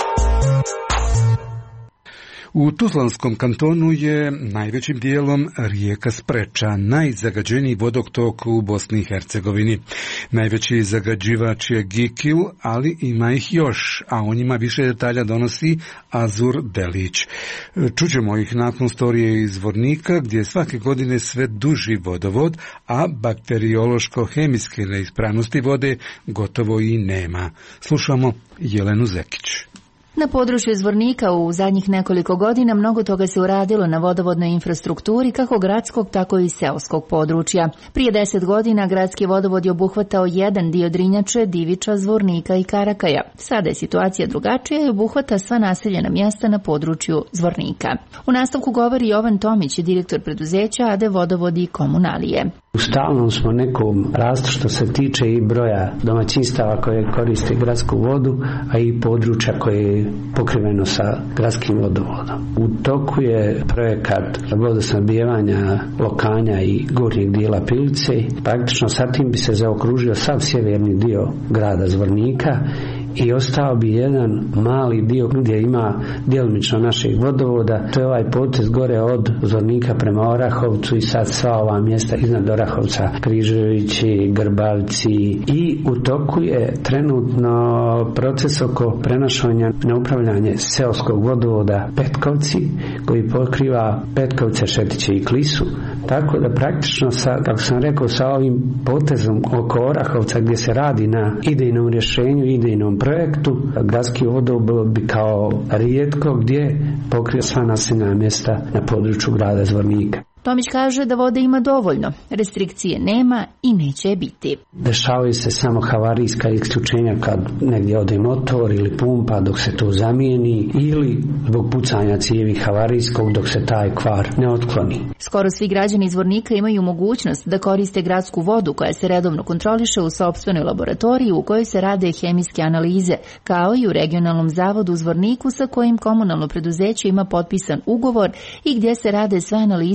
U Tuzlanskom kantonu je najvećim dijelom rijeka Spreča, najzagađeniji vodoktok u Bosni i Hercegovini. Najveći zagađivač je Gikil, ali ima ih još, a o njima više detalja donosi Azur Delić. Čućemo ih nakon storije iz Zvornika, gdje je svake godine sve duži vodovod, a bakteriološko-hemijske neispravnosti vode gotovo i nema. Slušamo Jelenu Zekić. Na području Zvornika u zadnjih nekoliko godina mnogo toga se uradilo na vodovodnoj infrastrukturi kako gradskog, tako i seoskog područja. Prije 10 godina gradski vodovod je obuhvatao jedan dio Drinjače, Diviča, Zvornika i Karakaja. Sada je situacija drugačija i obuhvata sva naseljena mjesta na području Zvornika. U nastavku govori Jovan Tomić, direktor preduzeća AD Vodovodi i komunalije. U stalnom smo nekom rastu što se tiče i broja domaćinstava koje koriste gradsku vodu, a i područja koje je pokriveno sa gradskim vodovodom. U toku je projekat vodosnabdijevanja Lokanja i gornjeg dijela Pilice. Praktično sa tim bi se zaokružio sav sjeverni dio grada Zvornika i ostao bi jedan mali dio gdje ima djelomično našeg vodovoda. To je ovaj potez gore od Zvornika prema Orahovcu i sad sva ova mjesta iznad Orahovca, Križevići, Grbavci, i u toku je trenutno proces oko prenošenja na upravljanje seoskog vodovoda Petkovci, koji pokriva Petkovce, Šetiće i Klisu. Tako da praktično, kako sam rekao, sa ovim potezom oko Orahovca gdje se radi na idejnom rješenju, idejnom projektu, gradski vodovod bi kao rijetko gdje pokrio sva naseljena mjesta na području grada Zvornika. Tomić kaže da vode ima dovoljno, restrikcije nema i neće biti. Dešavaju se samo havarijska isključenja kad negdje ode motor ili pumpa dok se to zamijeni, ili zbog pucanja cijevi havarijskog dok se taj kvar ne otkloni. Skoro svi građani iz Zvornika imaju mogućnost da koriste gradsku vodu koja se redovno kontroliše u sopstvenoj laboratoriji u kojoj se rade hemijske analize, kao i u regionalnom zavodu u Zvorniku sa kojim komunalno preduzeće ima potpisan ugovor i gdje se rade sve analize propisane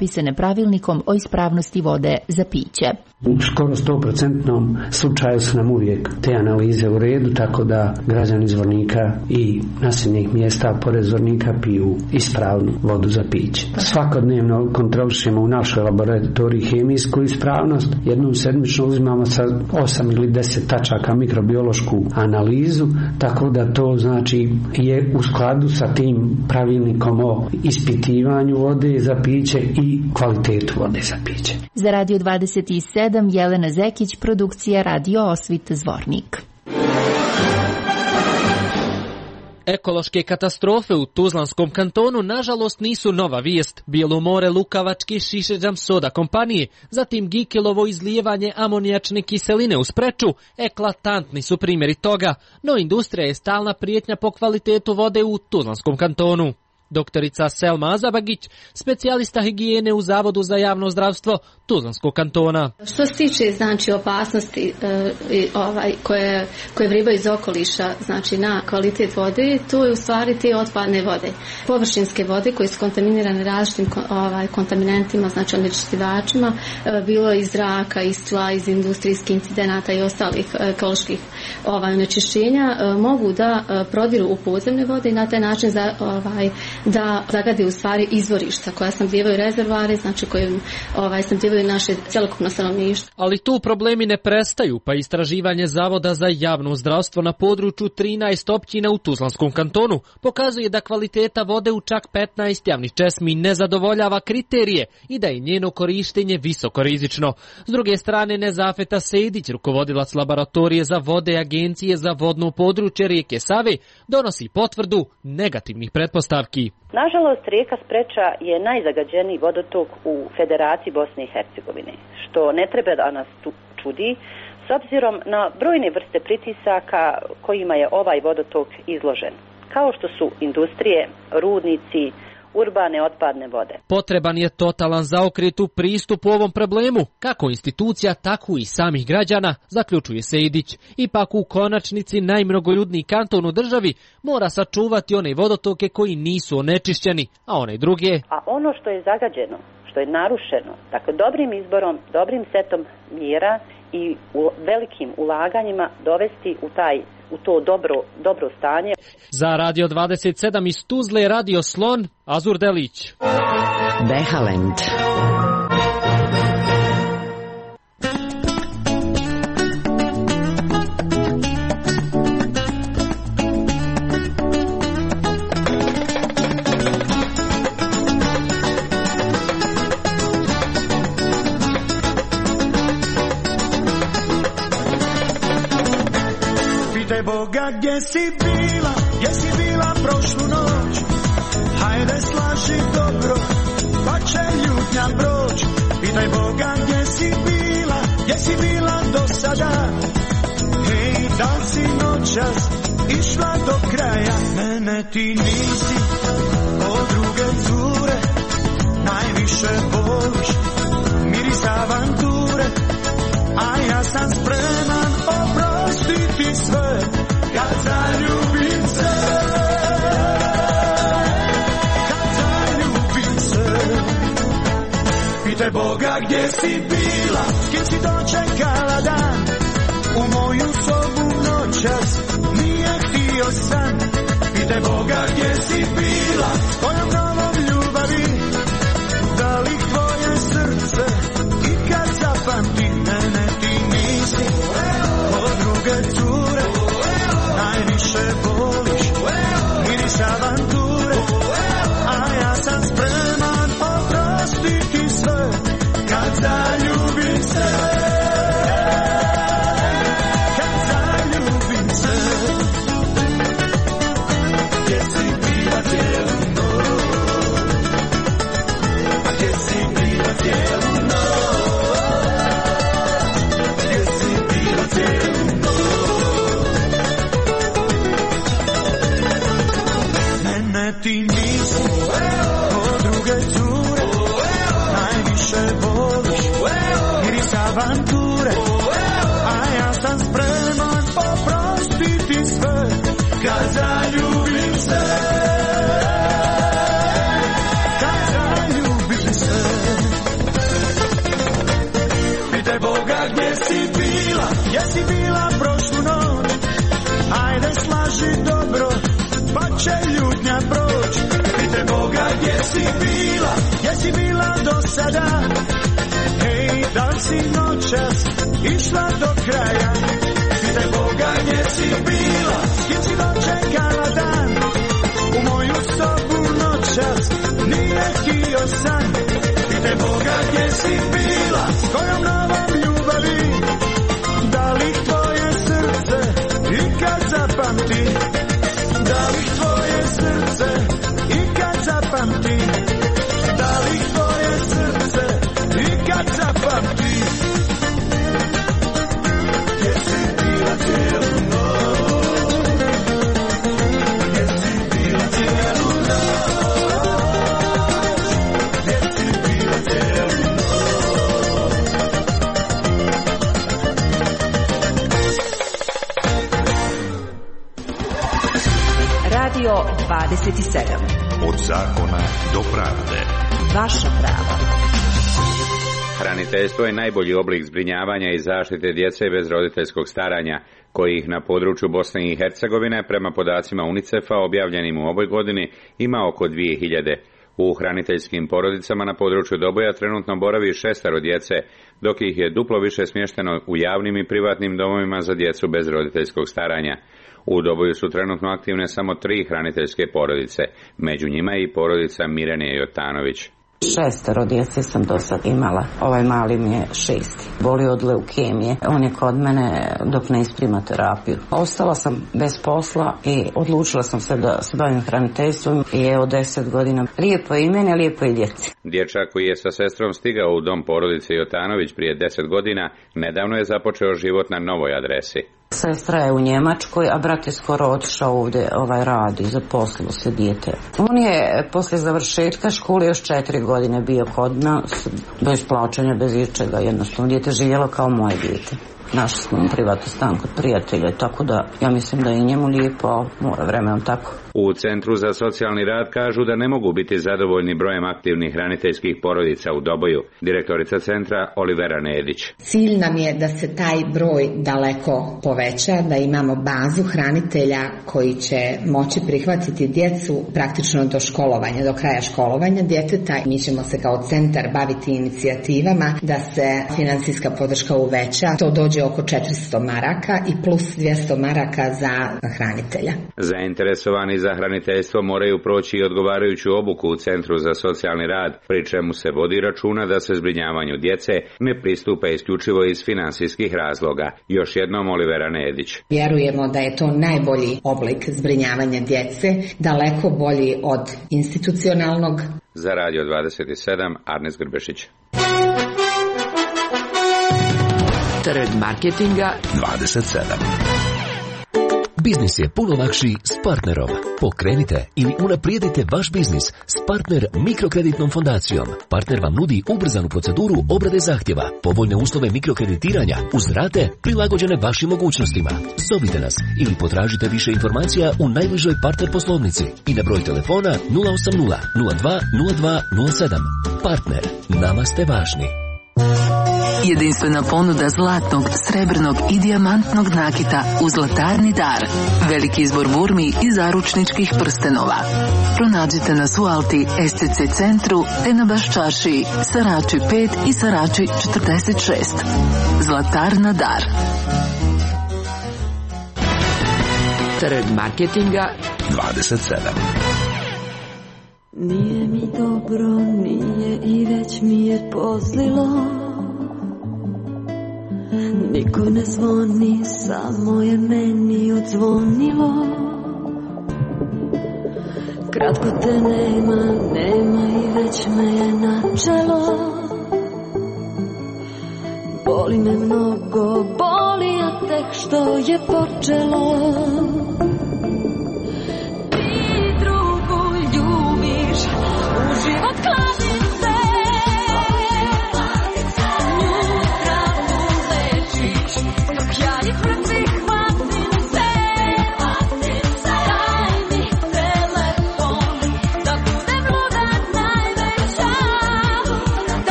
propisane pravilnikom o ispravnosti vode za piće. U skoro 100% slučaju su nam uvijek te analize u redu, tako da građani Zvornika i naseljenih mjesta pored Zvornika piju ispravnu vodu za piće. Svakodnevno kontrolišemo u našoj laboratoriji hemijsku ispravnost. Jednom sedmično uzimamo sa 8 ili 10 tačaka mikrobiološku analizu, tako da to znači je u skladu sa tim pravilnikom o ispitivanju vode za piće i kvalitetu vode za piće. Za Radio 27 Jelena Zekić, produkcija Radio Osvit Zvornik. Ekološke katastrofe u Tuzlanskom kantonu nažalost nisu nova vijest. Bijelo more lukavačke Šišeđam soda kompanije, zatim Gikilovo izlijevanje amonijačne kiseline u Spreču, eklatantni su primjeri toga, no industrija je stalna prijetnja po kvalitetu vode u Tuzlanskom kantonu. Doktorica Selma Azabagić, specijalista higijene u Zavodu za javno zdravstvo Tuzlanskog kantona. Što se tiče znači opasnosti koje vribaju iz okoliša, znači na kvalitet vode, to je u stvari te otpadne vode. Površinske vode koje su kontaminirane različitim kontaminantima, znači onečišćivačima, bilo iz zraka, iz tla, iz industrijskih incidenata i ostalih ekoloških onečišćenja, mogu da prodiru u podzemne vode i na taj način da zagade u stvari izvorišta koja snabdijevaju rezervoare, znači koje snabdijevaju naše cjelokupno stanovništvo. Ali tu problemi ne prestaju, pa istraživanje Zavoda za javno zdravstvo na području 13 općina u Tuzlanskom kantonu pokazuje da kvaliteta vode u čak 15 javnih česmi ne zadovoljava kriterije i da je njeno korištenje visoko rizično. S druge strane, Nezafeta Sejdić, rukovodilac laboratorije za vode Agencije za vodno područje rijeke Save, donosi potvrdu negativnih pretpostavki. Nažalost, rijeka Spreča je najzagađeniji vodotok u Federaciji Bosne i Hercegovine, što ne treba da nas čudi, s obzirom na brojne vrste pritisaka kojima je ovaj vodotok izložen, kao što su industrije, rudnici, urbane otpadne vode. Potreban je totalan zaokret u pristupu ovom problemu, kako institucija, tako i samih građana, zaključuje Sejdić. Ipak u konačnici najmnogoljudniji kanton u državi mora sačuvati one vodotoke koji nisu onečišćeni, a one druge. A ono što je zagađeno, što je narušeno, dakle dobrim izborom, dobrim setom mjera i velikim ulaganjima dovesti u to dobro stanje. Za Radio 27 iz Tuzle, Radio Slon, Azur Delić. Behalend. Boga, gdje si bila prošlu noć, hajde slaži dobro, pa će ljutnja proć. Pitaj Boga, gdje si bila do sada, hej, da li si noćas išla do kraja. Mene ti nisi, od druge cure, najviše voliš, miris avanture, a ja sam spreman oprostiti sve, kad zaljubim se, Pitaj Boga gdje si bila, s kim si dočekala dan, u moju sobu noćas nije htio san. Pitaj Boga gdje si bila, s kojom novom ljubavi, da li tvoje srce ikad zapamti. Mene ti nisi, od druge cure, najviše voliš, miris avanture, a ja sam spreman oprostiti sve, kad zaljubim se, kad zaljubim se. Gdje si bila cijelu noć, a gdje si bila cijelu noć, gdje si bila cijelu noć. Mene ti nisi, od druge cure, najviše voliš, miris avanture, a ja sam spreman oprostiti sve, kad zaljubim se, kad zaljubim se. sada? Hej, da li si noćas išla do kraja? Pitaj Boga gdje si bila, s kim si dočekala dan. U moju sobu noćas nije htio san. Pitaj Boga gdje si bila, s kojom novom ljubavi. Da li tvoje srce ikad zapamti? Da li tvoje srce ikad zapamti? Da li tvoje srce ikad zapamti? Gdje si bila cijelu noć? Gdje si bila cijelu noć? Gdje si bila cijelu noć? Radio 27. Od zakona do pravde. Vaša prava. Hraniteljstvo je najbolji oblik zbrinjavanja i zaštite djece bez roditeljskog staranja, kojih na području Bosne i Hercegovine, prema podacima UNICEF-a objavljenim u ovoj godini, ima oko 2000. U hraniteljskim porodicama na području Doboja trenutno boravi 6 djece, dok ih je duplo više smješteno u javnim i privatnim domovima za djecu bez roditeljskog staranja. U Doboju su trenutno aktivne samo 3 hraniteljske porodice, među njima i porodica Mirene Jotanović. 6 djece sam do sad imala, ovaj mali mi je 6. Boli od leukemije, on je kod mene dok ne isprima terapiju. Ostala sam bez posla i odlučila sam se da se bavim hraniteljstvom i evo 10 godina. Lijepo je i meni, lijepo je i djeci. Dječak koji je sa sestrom stigao u dom porodice Jotanović prije 10 godina, nedavno je započeo život na novoj adresi. Sestra je u Njemačkoj, a brat je skoro otišao ovdje, radi, zaposlilo se dijete. On je poslije završetka škole još 4 godine bio kod nas, bez plaćanja, bez ičega, jednostavno dijete živjelo kao moje dijete. Našli smo privatni stan kod prijatelja, tako da ja mislim da je i njemu lijepo, a mora vremenom tako. U Centru za socijalni rad kažu da ne mogu biti zadovoljni brojem aktivnih hraniteljskih porodica u Doboju. Direktorica centra Olivera Nedić. Cilj nam je da se taj broj daleko poveća, da imamo bazu hranitelja koji će moći prihvatiti djecu praktično do školovanja, do kraja školovanja djeteta. Mi ćemo se kao centar baviti inicijativama da se financijska podrška uveća. To dođe oko 400 maraka i plus 200 maraka za hranitelja. Zainteresovani za hraniteljstvo moraju proći i odgovarajuću obuku u Centru za socijalni rad, pri čemu se vodi računa da se zbrinjavanju djece ne pristupa isključivo iz finansijskih razloga. Još jednom Olivera Nedić. Vjerujemo da je to najbolji oblik zbrinjavanja djece, daleko bolji od institucionalnog. Za Radio 27, Arnes Grbešić. Trend marketinga 27. Biznis je puno lakši s partnerom. Pokrenite ili unaprijedite vaš biznis s Partner mikrokreditnom fondacijom. Partner vam nudi ubrzanu proceduru obrade zahtjeva, povoljne uslove mikrokreditiranja uz rate prilagođene vašim mogućnostima. Zovite nas ili potražite više informacija u najbližoj partner poslovnici i na broj telefona 080 02 02 07. Partner, nama ste važni. Jedinstvena ponuda zlatnog, srebrnog i dijamantnog nakita u Zlatarni dar. Veliki izbor burmi i zaručničkih prstenova. Pronađite nas u Alti, STC centru, te na Baščaršiji, Sarači 5 i Sarači 46. Zlatarna dar. Trend marketinga 27. Nije mi dobro, nije i već mi je pozlilo. Niko ne zvoni, samo je meni odzvonilo. Kratko te nema i već me je načelo. Boli me mnogo, boli a tek što je počelo. Ti drugu ljubiš, u život kladim se.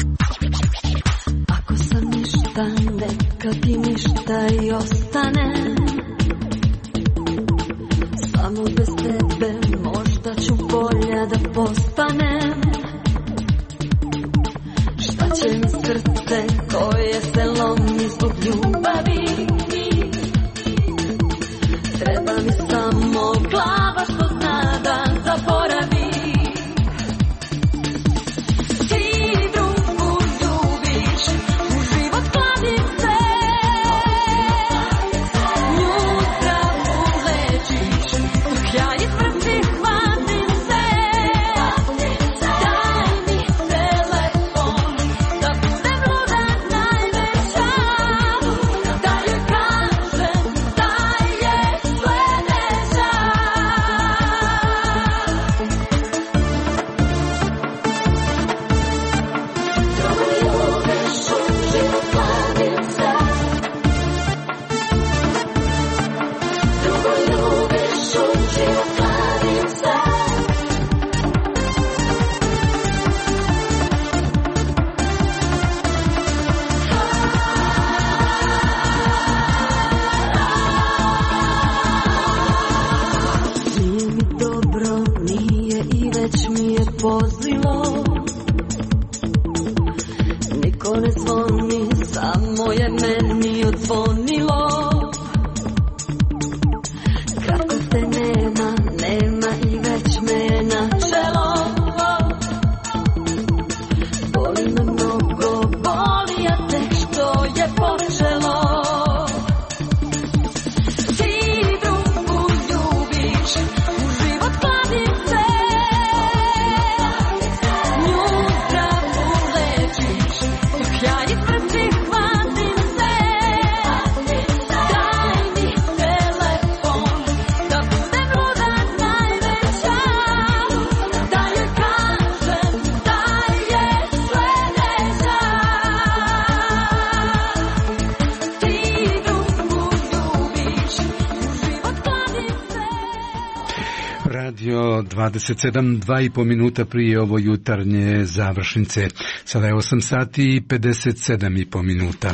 Neka ti ništa i ostane. radio 27, 2,5 minuta prije ovo jutarnje završnice. Sada je 8 sati i 57,5 minuta.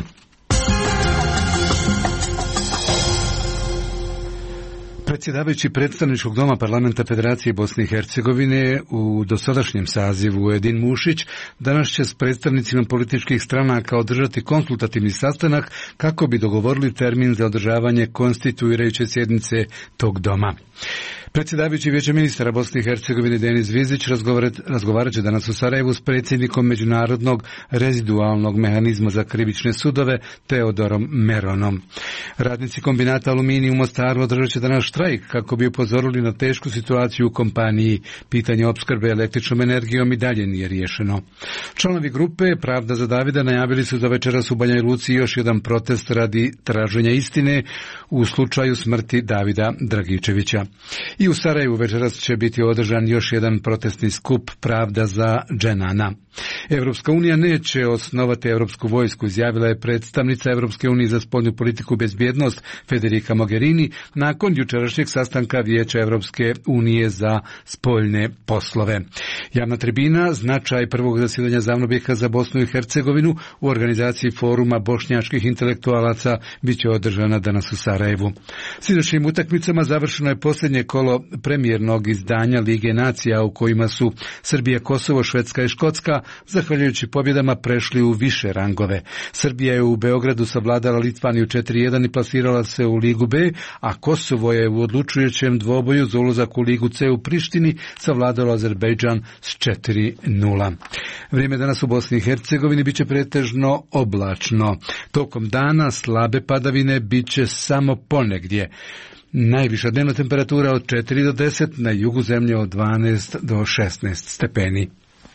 Predsjedavajući predstavničkog doma Parlamenta Federacije Bosne i Hercegovine u dosadašnjem sazivu Edin Mušić danas će s predstavnicima političkih stranaka održati konsultativni sastanak kako bi dogovorili termin za održavanje konstituirajuće sjednice tog doma. Predsjedavajući Vijeća ministara Bosne i Hercegovine Denis Zvizić razgovarat će danas u Sarajevu s predsjednikom Međunarodnog rezidualnog mehanizma za krivične sudove Teodorom Meronom. Radnici kombinata Aluminij u Mostaru održat će danas štrajk kako bi upozorili na tešku situaciju u kompaniji. Pitanje opskrbe električnom energijom i dalje nije riješeno. Članovi grupe Pravda za Davida najavili su za večeras u Banja Luci još jedan protest radi traženja istine u slučaju smrti Davida Dragičevića. I u Sarajevu večeras će biti održan još jedan protestni skup Pravda za Dženana. Evropska unija neće osnovati Europsku vojsku, izjavila je predstavnica Evropske unije za spoljnu politiku i bezbjednost Federica Mogherini nakon jučerašnjeg sastanka Vijeća Evropske unije za spoljne poslove. Javna tribina, značaj prvog zasjedanja Zavnobiha za Bosnu i Hercegovinu u organizaciji foruma bošnjačkih intelektualaca bit će održana danas u Sarajevu. S idućim utakmicama završeno je posljednje kolo premijernog izdanja Lige nacija u kojima su Srbija, Kosovo, Švedska i Škotska zahvaljujući pobjedama prešli u više rangove. Srbija je u Beogradu savladala Litvaniju 4-1 i plasirala se u Ligu B, a Kosovo je u odlučujućem dvoboju za ulazak u Ligu C u Prištini savladalo Azerbejdžan s 4-0. Vrijeme danas u Bosni i Hercegovini bit će pretežno oblačno. Tokom dana slabe padavine bit će samo ponegdje. Najviša dnevna temperatura od 4 do 10, na jugu zemlje od 12 do 16 stepeni.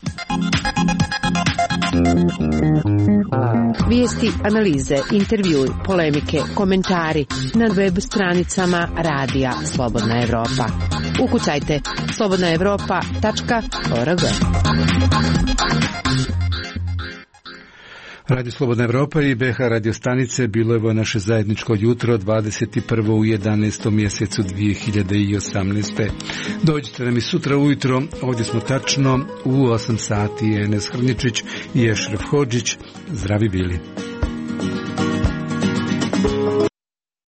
Vijesti, analize, intervjui, polemike, komentari na web stranicama Radija Slobodna Evropa. Ukucajte slobodnaevropa.org. Radio Slobodna Evropa i BH radio stanice bilo je naše zajedničko jutro 21. u 11. mjesecu 2018. Dođite nam i sutra ujutro, ovdje smo tačno u 8 sati. Enes Hrničić i Ešref Hodžić, zdravi bili.